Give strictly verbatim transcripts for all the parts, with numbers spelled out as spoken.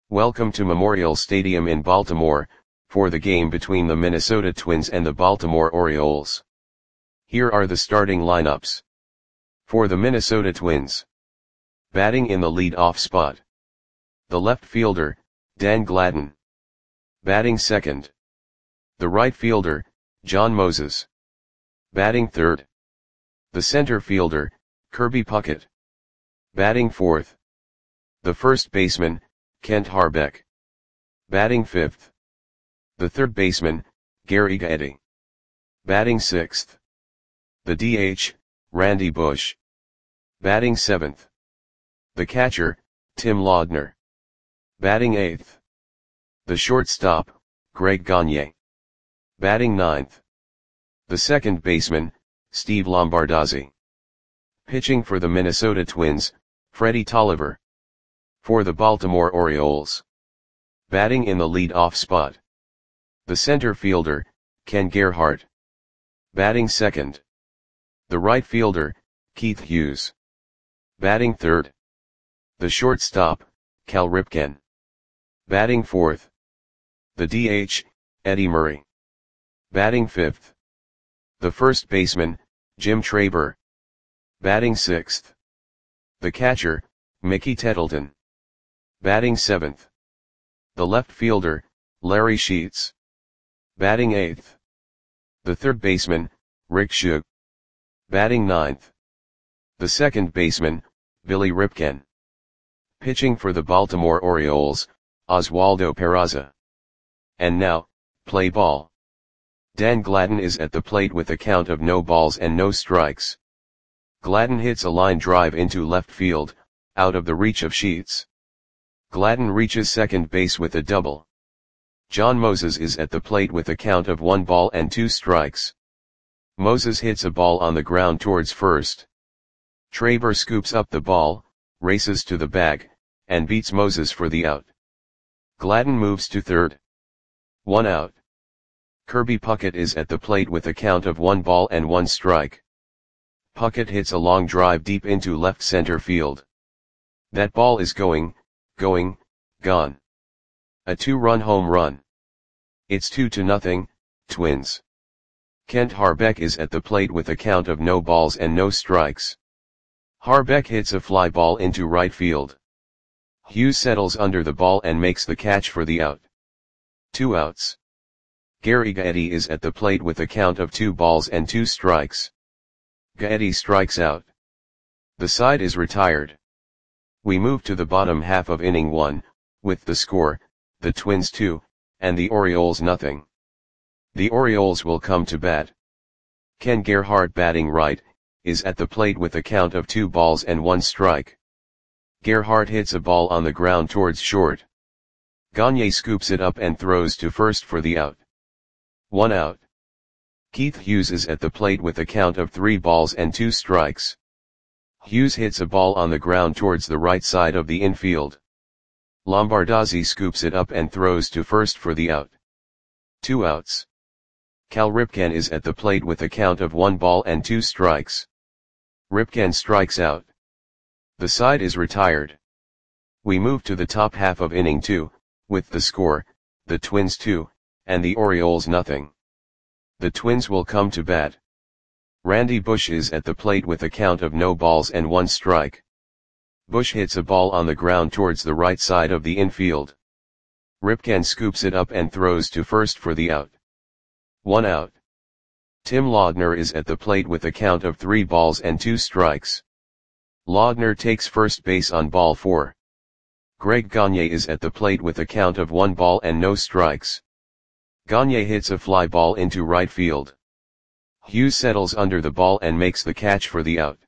Welcome to Memorial Stadium in Baltimore, for the game between the Minnesota Twins and the Baltimore Orioles. Here are the starting lineups. For the Minnesota Twins. Batting in the lead-off spot. The left fielder, Dan Gladden. Batting second. The right fielder, John Moses. Batting third. The center fielder, Kirby Puckett. Batting fourth. The first baseman, Kent Hrbek. Batting fifth. The third baseman, Gary Gaetti. Batting sixth. The D H, Randy Bush. Batting seventh. The catcher, Tim Laudner. Batting eighth. The shortstop, Greg Gagne. Batting ninth. The second baseman, Steve Lombardozzi. Pitching for the Minnesota Twins, Freddie Tolliver. For the Baltimore Orioles. Batting in the lead-off spot. The center fielder, Ken Gerhart. Batting second. The right fielder, Keith Hughes. Batting third. The shortstop, Cal Ripken. Batting fourth. The D H, Eddie Murray. Batting fifth. The first baseman, Jim Traber. Batting sixth. The catcher, Mickey Tettleton. Batting seventh. The left fielder, Larry Sheets. Batting eighth. The third baseman, Rick Shug. Batting ninth. The second baseman, Billy Ripken. Pitching for the Baltimore Orioles, Oswaldo Peraza. And now, play ball. Dan Gladden is at the plate with a count of no balls and no strikes. Gladden hits a line drive into left field, out of the reach of Sheets. Gladden reaches second base with a double. John Moses is at the plate with a count of one ball and two strikes. Moses hits a ball on the ground towards first. Traber scoops up the ball, races to the bag, and beats Moses for the out. Gladden moves to third. One out. Kirby Puckett is at the plate with a count of one ball and one strike. Puckett hits a long drive deep into left center field. That ball is going, going, gone. A two-run home run. It's two to nothing, Twins. Kent Hrbek is at the plate with a count of no balls and no strikes. Hrbek hits a fly ball into right field. Hughes settles under the ball and makes the catch for the out. Two outs. Gary Gaetti is at the plate with a count of two balls and two strikes. Gaetti strikes out. The side is retired. We move to the bottom half of inning one, with the score, the Twins two, and the Orioles nothing. The Orioles will come to bat. Ken Gerhart, batting right, is at the plate with a count of two balls and one strike. Gerhart hits a ball on the ground towards short. Gagne scoops it up and throws to first for the out. One out. Keith Hughes is at the plate with a count of three balls and two strikes. Hughes hits a ball on the ground towards the right side of the infield. Lombardozzi scoops it up and throws to first for the out. Two outs. Cal Ripken is at the plate with a count of one ball and two strikes. Ripken strikes out. The side is retired. We move to the top half of inning two, with the score, the Twins two, and the Orioles nothing. The Twins will come to bat. Randy Bush is at the plate with a count of no balls and one strike. Bush hits a ball on the ground towards the right side of the infield. Ripken scoops it up and throws to first for the out. One out. Tim Laudner is at the plate with a count of three balls and two strikes. Laudner takes first base on ball four. Greg Gagne is at the plate with a count of one ball and no strikes. Gagne hits a fly ball into right field. Hughes settles under the ball and makes the catch for the out.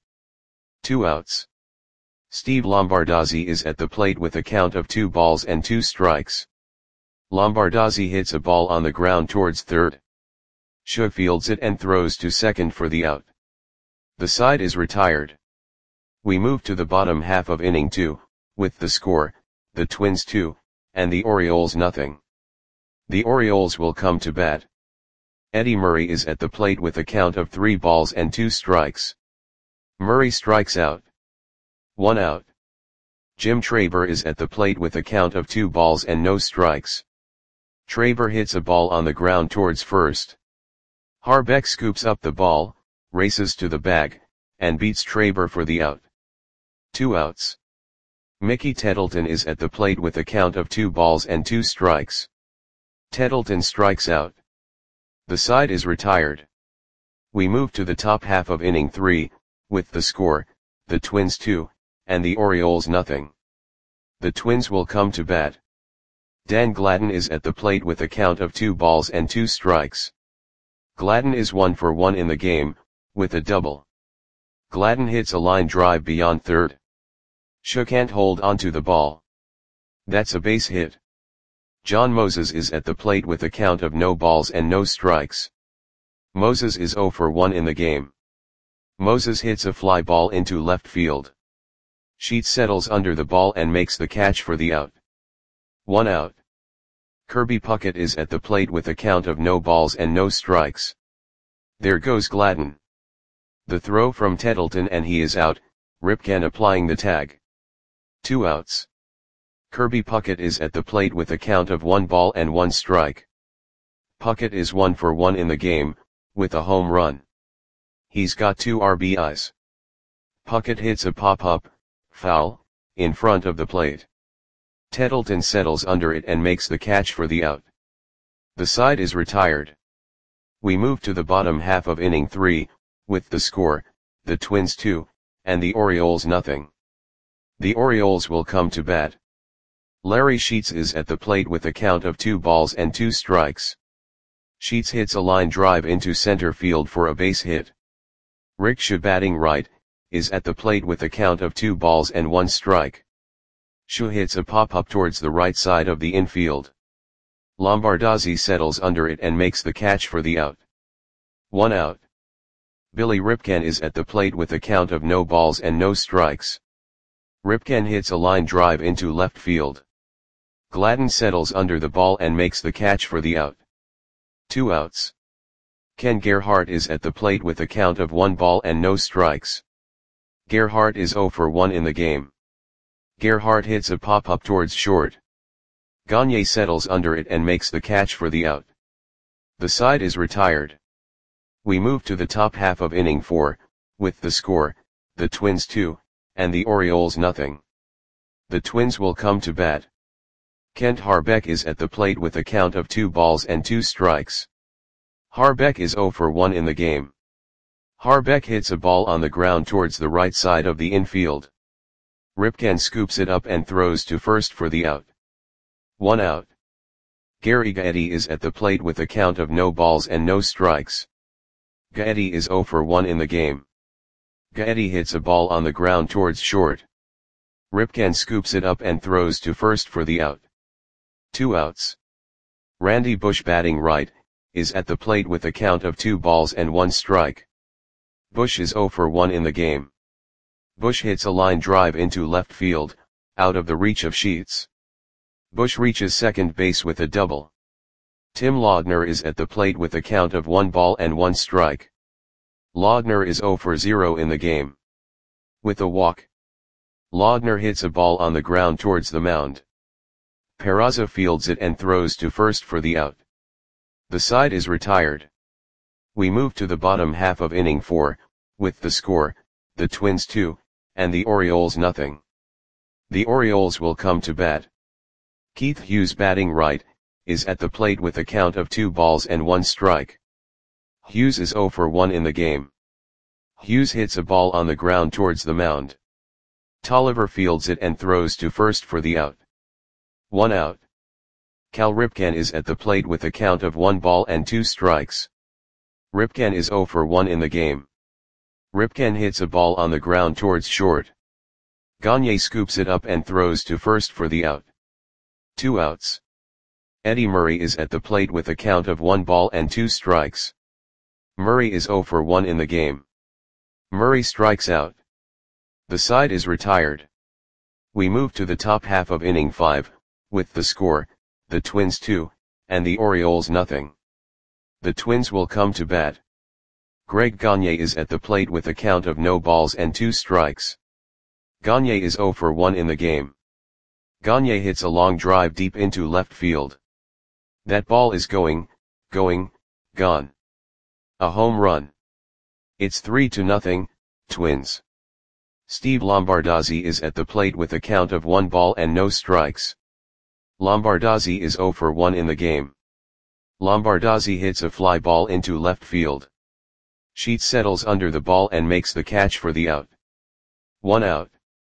Two outs. Steve Lombardozzi is at the plate with a count of two balls and two strikes. Lombardozzi hits a ball on the ground towards third. Shug fields it and throws to second for the out. The side is retired. We move to the bottom half of inning two, with the score, the Twins two, and the Orioles nothing. The Orioles will come to bat. Eddie Murray is at the plate with a count of three balls and two strikes. Murray strikes out. One out. Jim Traber is at the plate with a count of two balls and no strikes. Traber hits a ball on the ground towards first. Harbeck scoops up the ball, races to the bag, and beats Traber for the out. Two outs. Mickey Tettleton is at the plate with a count of two balls and two strikes. Tettleton strikes out. The side is retired. We move to the top half of inning three, with the score, the Twins two, and the Orioles nothing. The Twins will come to bat. Dan Gladden is at the plate with a count of two balls and two strikes. Gladden is one for one in the game, with a double. Gladden hits a line drive beyond third. Shaw can't hold onto the ball. That's a base hit. John Moses is at the plate with a count of no balls and no strikes. Moses is zero for one in the game. Moses hits a fly ball into left field. Sheets settles under the ball and makes the catch for the out. One out. Kirby Puckett is at the plate with a count of no balls and no strikes. There goes Gladden. The throw from Tettleton and he is out, Ripken applying the tag. Two outs. Kirby Puckett is at the plate with a count of one ball and one strike. Puckett is one for one in the game, with a home run. He's got two R B Is. Puckett hits a pop-up, foul, in front of the plate. Tettleton settles under it and makes the catch for the out. The side is retired. We move to the bottom half of inning three, with the score, the Twins two, and the Orioles nothing. The Orioles will come to bat. Larry Sheets is at the plate with a count of two balls and two strikes. Sheets hits a line drive into center field for a base hit. Rick Shaw, batting right, is at the plate with a count of two balls and one strike. Shaw hits a pop-up towards the right side of the infield. Lombardozzi settles under it and makes the catch for the out. One out. Billy Ripken is at the plate with a count of no balls and no strikes. Ripken hits a line drive into left field. Gladden settles under the ball and makes the catch for the out. Two outs. Ken Gerhart is at the plate with a count of one ball and no strikes. Gerhart is zero for one in the game. Gerhart hits a pop-up towards short. Gagne settles under it and makes the catch for the out. The side is retired. We move to the top half of inning four, with the score, the Twins two, and the Orioles nothing. The Twins will come to bat. Kent Harbeck is at the plate with a count of two balls and two strikes. Harbeck is zero for one in the game. Harbeck hits a ball on the ground towards the right side of the infield. Ripken scoops it up and throws to first for the out. One out. Gary Gaetti is at the plate with a count of no balls and no strikes. Gaetti is zero for one in the game. Gaetti hits a ball on the ground towards short. Ripken scoops it up and throws to first for the out. Two outs. Randy Bush, batting right, is at the plate with a count of two balls and one strike. Bush is zero for one in the game. Bush hits a line drive into left field, out of the reach of Sheets. Bush reaches second base with a double. Tim Laudner is at the plate with a count of one ball and one strike. Laudner is zero for zero in the game. With a walk. Laudner hits a ball on the ground towards the mound. Peraza fields it and throws to first for the out. The side is retired. We move to the bottom half of inning four, with the score, the Twins two, and the Orioles nothing. The Orioles will come to bat. Keith Hughes, batting right, is at the plate with a count of two balls and one strike. Hughes is zero for one in the game. Hughes hits a ball on the ground towards the mound. Tolliver fields it and throws to first for the out. One out. Cal Ripken is at the plate with a count of one ball and two strikes. Ripken is zero for one in the game. Ripken hits a ball on the ground towards short. Gagne scoops it up and throws to first for the out. Two outs. Eddie Murray is at the plate with a count of one ball and two strikes. Murray is zero for one in the game. Murray strikes out. The side is retired. We move to the top half of inning five, with the score, the Twins two, and the Orioles nothing. The Twins will come to bat. Greg Gagne is at the plate with a count of no balls and two strikes. Gagne is zero for one in the game. Gagne hits a long drive deep into left field. That ball is going, going, gone. A home run. It's three to nothing, Twins. Steve Lombardozzi is at the plate with a count of one ball and no strikes. Lombardozzi is zero for one in the game. Lombardozzi hits a fly ball into left field. Sheets settles under the ball and makes the catch for the out. One out.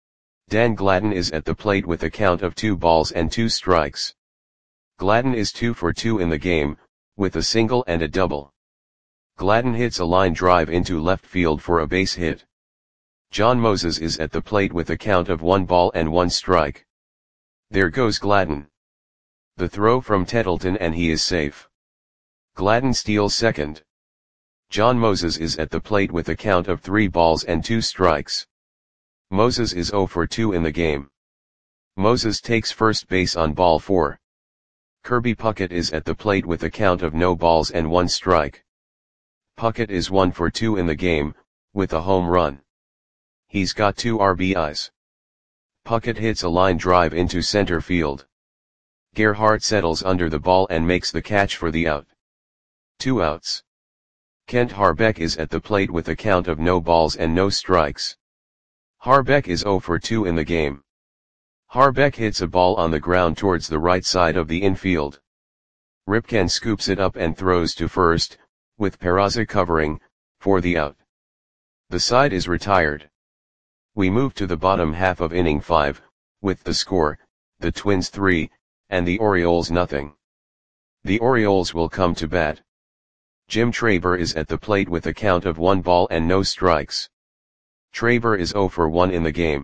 Dan Gladden is at the plate with a count of two balls and two strikes. Gladden is two for two in the game, with a single and a double. Gladden hits a line drive into left field for a base hit. John Moses is at the plate with a count of one ball and one strike. There goes Gladden. The throw from Tettleton and he is safe. Gladden steals second. John Moses is at the plate with a count of three balls and two strikes. Moses is zero for two in the game. Moses takes first base on ball four. Kirby Puckett is at the plate with a count of no balls and one strike. Puckett is one for two in the game, with a home run. He's got two R B Is. Puckett hits a line drive into center field. Gerhardt settles under the ball and makes the catch for the out. Two outs. Kent Harbeck is at the plate with a count of no balls and no strikes. Harbeck is zero for two in the game. Harbeck hits a ball on the ground towards the right side of the infield. Ripken scoops it up and throws to first, with Peraza covering, for the out. The side is retired. We move to the bottom half of inning five, with the score, the Twins three, and the Orioles nothing. The Orioles will come to bat. Jim Traber is at the plate with a count of one ball and no strikes. Traber is zero for one in the game.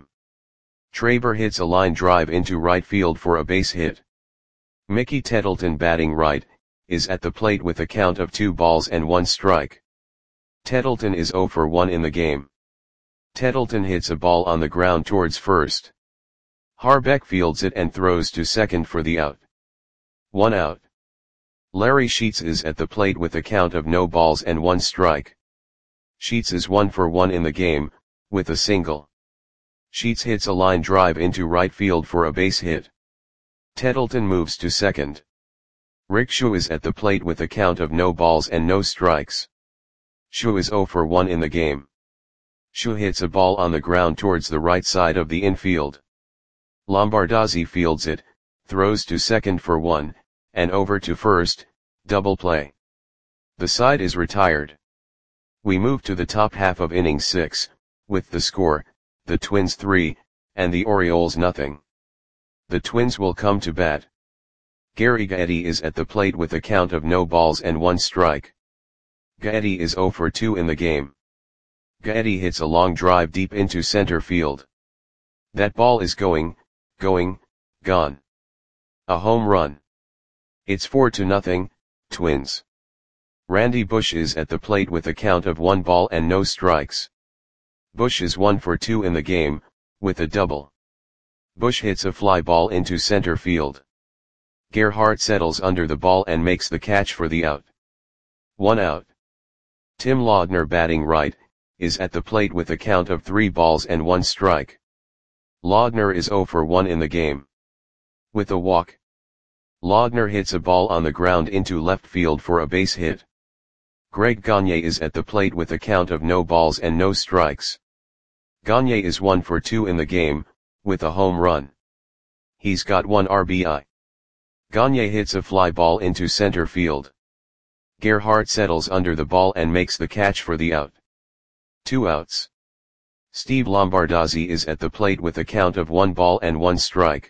Traber hits a line drive into right field for a base hit. Mickey Tettleton, batting right, is at the plate with a count of two balls and one strike. Tettleton is zero for one in the game. Tettleton hits a ball on the ground towards first. Harbeck fields it and throws to second for the out. One out. Larry Sheets is at the plate with a count of no balls and one strike. Sheets is one for one in the game, with a single. Sheets hits a line drive into right field for a base hit. Tettleton moves to second. Rick Shu is at the plate with a count of no balls and no strikes. Shu is zero for one in the game. Shu hits a ball on the ground towards the right side of the infield. Lombardozzi fields it, throws to second for one, and over to first, double play. The side is retired. We move to the top half of inning six, with the score, the Twins three, and the Orioles nothing. The Twins will come to bat. Gary Gaetti is at the plate with a count of no balls and one strike. Gaetti is zero for two in the game. Gaetti hits a long drive deep into center field. That ball is going, going, gone. A home run. It's four to nothing, Twins. Randy Bush is at the plate with a count of one ball and no strikes. Bush is one for two in the game, with a double. Bush hits a fly ball into center field. Gerhardt settles under the ball and makes the catch for the out. One out. Tim Laudner, batting right, is at the plate with a count of three balls and one strike. Laudner is zero for one in the game. With a walk. Laudner hits a ball on the ground into left field for a base hit. Greg Gagne is at the plate with a count of no balls and no strikes. Gagne is one for two in the game, with a home run. He's got one R B I. Gagne hits a fly ball into center field. Gerhardt settles under the ball and makes the catch for the out. Two outs. Steve Lombardozzi is at the plate with a count of one ball and one strike.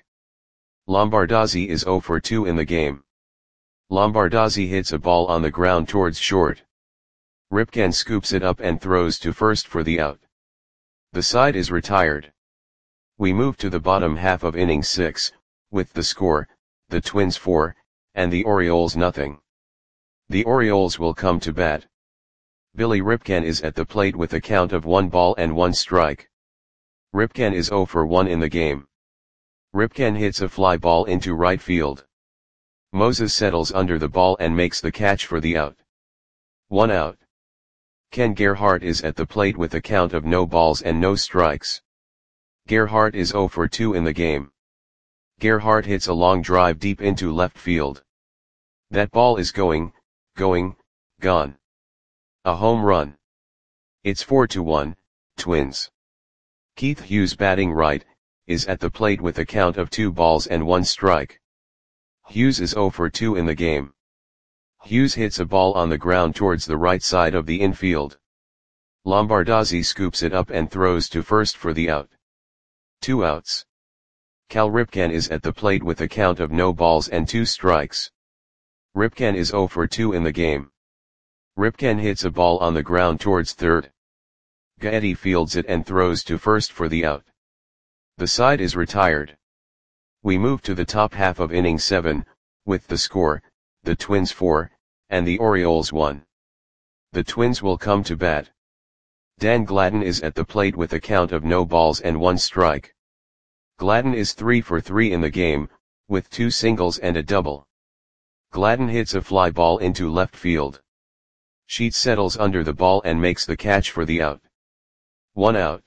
Lombardozzi is zero for two in the game. Lombardozzi hits a ball on the ground towards short. Ripken scoops it up and throws to first for the out. The side is retired. We move to the bottom half of inning six, with the score, the Twins four, and the Orioles nothing. The Orioles will come to bat. Billy Ripken is at the plate with a count of one ball and one strike. Ripken is zero for one in the game. Ripken hits a fly ball into right field. Moses settles under the ball and makes the catch for the out. One out. Ken Gerhardt is at the plate with a count of no balls and no strikes. Gerhardt is zero for two in the game. Gerhardt hits a long drive deep into left field. That ball is going, going, gone. A home run. It's four to one, Twins. Keith Hughes batting right, is at the plate with a count of two balls and one strike. Hughes is zero for two in the game. Hughes hits a ball on the ground towards the right side of the infield. Lombardozzi scoops it up and throws to first for the out. Two outs. Cal Ripken is at the plate with a count of no balls and two strikes. Ripken is zero for two in the game. Ripken hits a ball on the ground towards third. Gaetti fields it and throws to first for the out. The side is retired. We move to the top half of inning seven, with the score, the Twins four, and the Orioles one. The Twins will come to bat. Dan Gladden is at the plate with a count of no balls and one strike. Gladden is three for three in the game, with two singles and a double. Gladden hits a fly ball into left field. Sheets settles under the ball and makes the catch for the out. One out.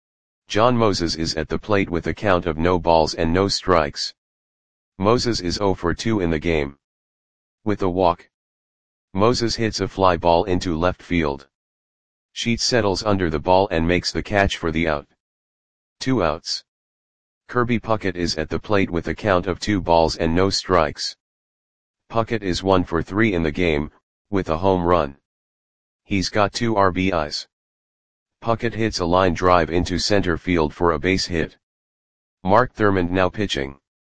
John Moses is at the plate with a count of no balls and no strikes. Moses is zero for two in the game. With a walk. Moses hits a fly ball into left field. Sheets settles under the ball and makes the catch for the out. Two outs. Kirby Puckett is at the plate with a count of two balls and no strikes. Puckett is one for three in the game, with a home run. He's got two R B Is. Puckett hits a line drive into center field for a base hit. Mark Thurmond now pitching.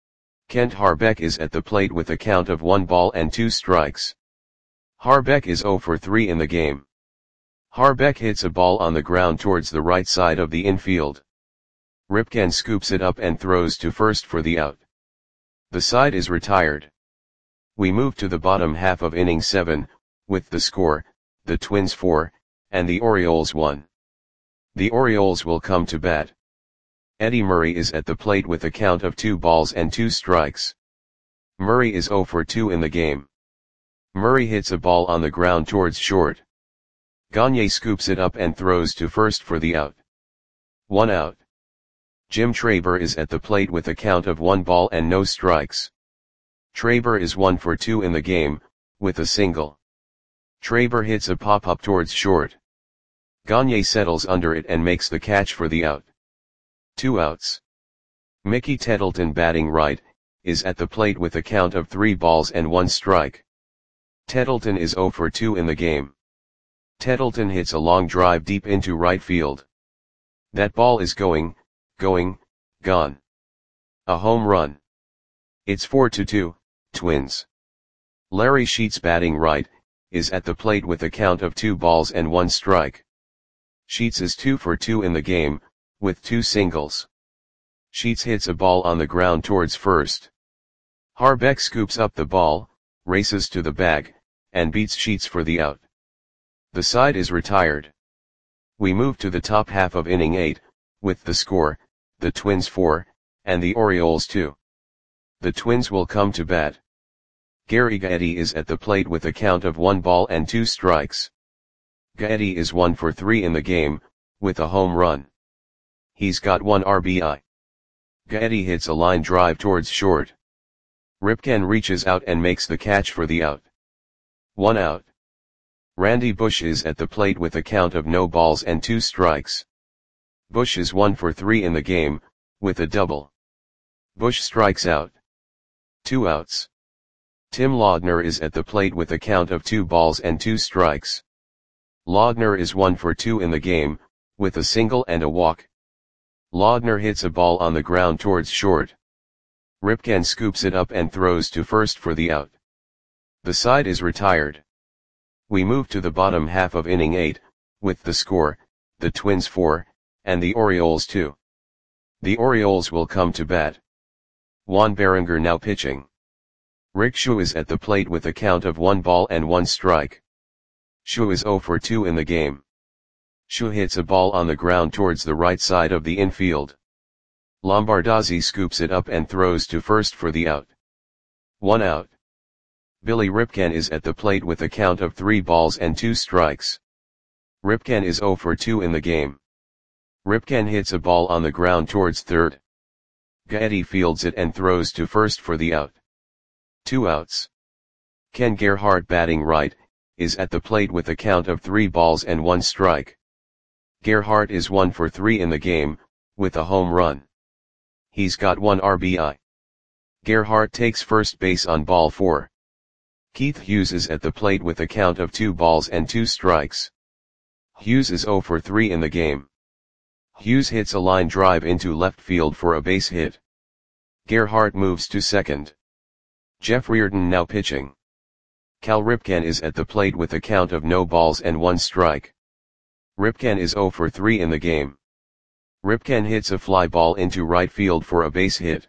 Kent Harbeck is at the plate with a count of one ball and two strikes. Harbeck is zero for three in the game. Harbeck hits a ball on the ground towards the right side of the infield. Ripken scoops it up and throws to first for the out. The side is retired. We move to the bottom half of inning seven, with the score, the Twins four, and the Orioles one. The Orioles will come to bat. Eddie Murray is at the plate with a count of two balls and two strikes. Murray is zero for two in the game. Murray hits a ball on the ground towards short. Gagne scoops it up and throws to first for the out. One out. Jim Traber is at the plate with a count of one ball and no strikes. Traber is one for two in the game, with a single. Traber hits a pop-up towards short. Gagne settles under it and makes the catch for the out. Two outs. Mickey Tettleton batting right, is at the plate with a count of three balls and one strike. Tettleton is zero for two in the game. Tettleton hits a long drive deep into right field. That ball is going, going, gone. A home run. It's four to two, Twins. Larry Sheets batting right, is at the plate with a count of two balls and one strike. Sheets is two for two in the game, with two singles. Sheets hits a ball on the ground towards first. Harbeck scoops up the ball, races to the bag, and beats Sheets for the out. The side is retired. We move to the top half of inning eight, with the score, the Twins four, and the Orioles two. The Twins will come to bat. Gary Gaetti is at the plate with a count of one ball and two strikes. Gaetti is one for three in the game, with a home run. He's got one R B I. Gaetti hits a line drive towards short. Ripken reaches out and makes the catch for the out. One out. Randy Bush is at the plate with a count of no balls and two strikes. Bush is one for three in the game, with a double. Bush strikes out. Two outs. Tim Laudner is at the plate with a count of two balls and two strikes. Laudner is one for two in the game, with a single and a walk. Laudner hits a ball on the ground towards short. Ripken scoops it up and throws to first for the out. The side is retired. We move to the bottom half of inning eight, with the score, the Twins four, and the Orioles two. The Orioles will come to bat. Juan Berenger now pitching. Rick Shu is at the plate with a count of one ball and one strike. Shu is zero for two in the game. Shu hits a ball on the ground towards the right side of the infield. Lombardozzi scoops it up and throws to first for the out. One out. Billy Ripken is at the plate with a count of three balls and two strikes. Ripken is zero for two in the game. Ripken hits a ball on the ground towards third. Gaetti fields it and throws to first for the out. Two outs. Ken Gerhart, batting right, is at the plate with a count of three balls and one strike. Gerhart is one for three in the game, with a home run. He's got one R B I. Gerhart takes first base on ball four. Keith Hughes is at the plate with a count of two balls and two strikes. Hughes is zero for three in the game. Hughes hits a line drive into left field for a base hit. Gerhart moves to second. Jeff Reardon now pitching. Cal Ripken is at the plate with a count of no balls and one strike. Ripken is zero for three in the game. Ripken hits a fly ball into right field for a base hit.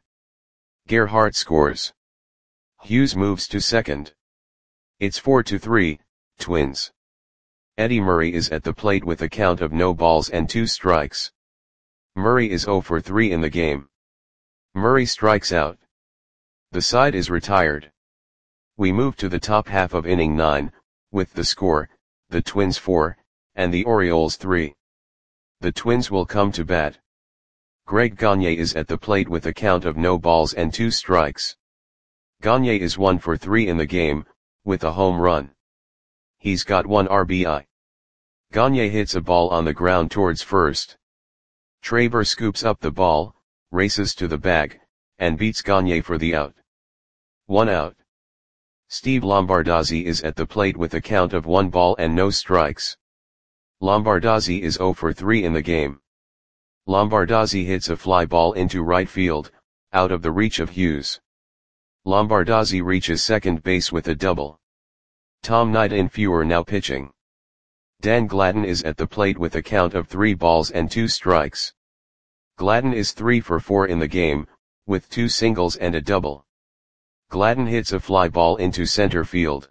Gerhart scores. Hughes moves to second. It's four to three, Twins. Eddie Murray is at the plate with a count of no balls and two strikes. Murray is zero for three in the game. Murray strikes out. The side is retired. We move to the top half of inning nine, with the score, the Twins four, and the Orioles three. The Twins will come to bat. Greg Gagne is at the plate with a count of no balls and two strikes. Gagne is one for three in the game, with a home run. He's got one R B I. Gagne hits a ball on the ground towards first. Traber scoops up the ball, races to the bag, and beats Gagne for the out. One out. Steve Lombardozzi is at the plate with a count of one ball and no strikes. Lombardozzi is zero for three in the game. Lombardozzi hits a fly ball into right field, out of the reach of Hughes. Lombardozzi reaches second base with a double. Tom Nightinfuer now pitching. Dan Gladden is at the plate with a count of three balls and two strikes. Gladden is three for four in the game, with two singles and a double. Gladden hits a fly ball into center field.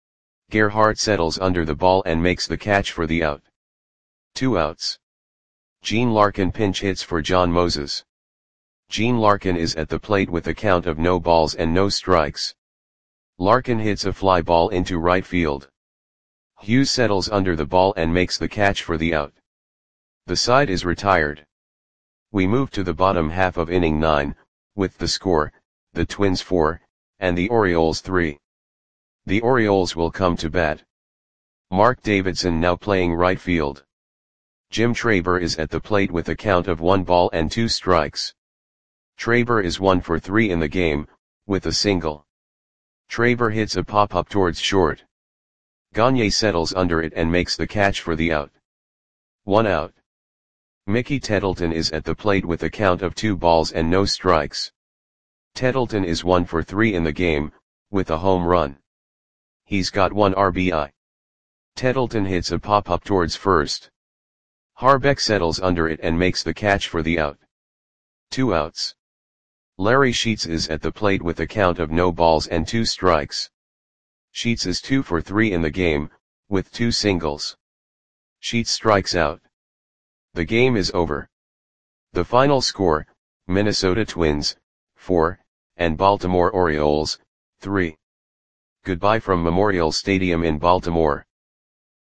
Gerhart settles under the ball and makes the catch for the out. Two outs. Gene Larkin pinch hits for John Moses. Gene Larkin is at the plate with a count of no balls and no strikes. Larkin hits a fly ball into right field. Hughes settles under the ball and makes the catch for the out. The side is retired. We move to the bottom half of inning nine, with the score, the Twins four, and the Orioles three. The Orioles will come to bat. Mark Davidson now playing right field. Jim Traber is at the plate with a count of one ball and two strikes. Traber is one for three in the game, with a single. Traber hits a pop-up towards short. Gagne settles under it and makes the catch for the out. One out. Mickey Tettleton is at the plate with a count of two balls and no strikes. Tettleton is one for three in the game, with a home run. He's got one R B I. Tettleton hits a pop-up towards first. Harbeck settles under it and makes the catch for the out. Two outs. Larry Sheets is at the plate with a count of no balls and two strikes. Sheets is two for three in the game, with two singles. Sheets strikes out. The game is over. The final score, Minnesota Twins, four, and Baltimore Orioles, three. Goodbye from Memorial Stadium in Baltimore.